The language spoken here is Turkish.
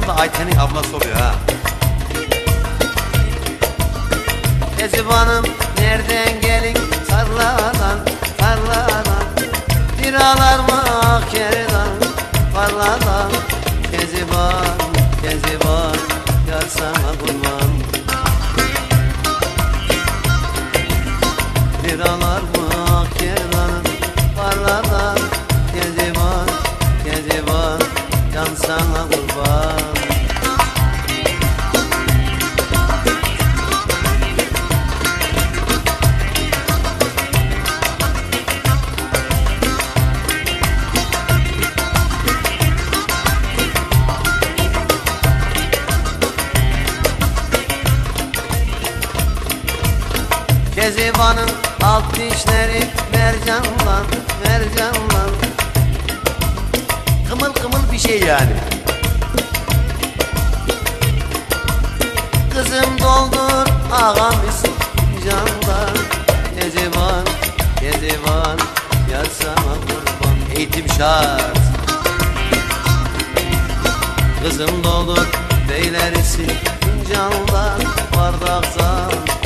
da Ayten'in ablası oluyor ha. Kezibanım nereden gelin tarladan tarladan, biralar mı Hakkari'den tarladan. Keziban Keziban yar sana kurban, biralar mı Hakkari'den tarladan. Keziban Keziban can sana kurban. Keziban'ın alt dişleri mercanlan mercanlan, Kımıl kımıl bir şey yani. kızım doldur ağam candan. Keziban Keziban yar sana kurban. Eğitim şart. Kızım doldur beylerisi candan, bardaktan